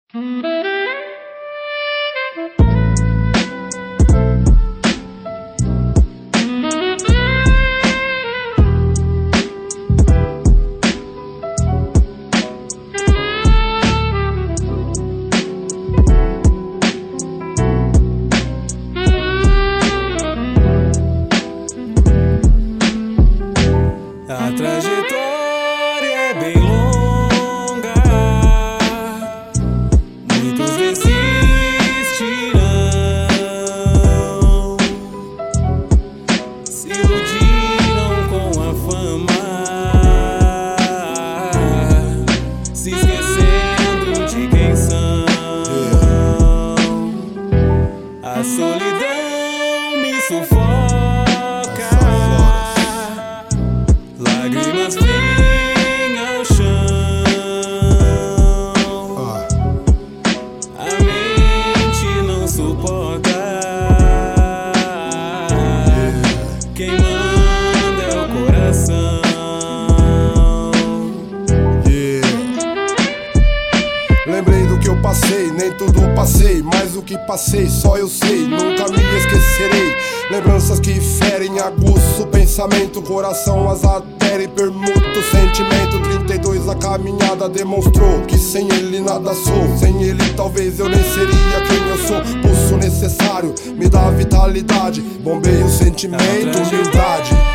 A trajetória é bem longa, muitos desistirão, se iludiram com a fama, se esquecendo de quem são. A solidão me sufoca, lágrimas vêm ao chão, a mente não suporta, quem manda é o coração. Lembrei do que eu passei, nem tudo passei, mas o que passei só eu sei, nunca me esquecerei. Lembranças que ferem, aguço o pensamento, coração as adere, permuto o sentimento. 32 a caminhada demonstrou que sem ele nada sou, sem ele talvez eu nem seria quem eu sou. Pulso necessário, me dá vitalidade, bombeio, sentimento, humildade.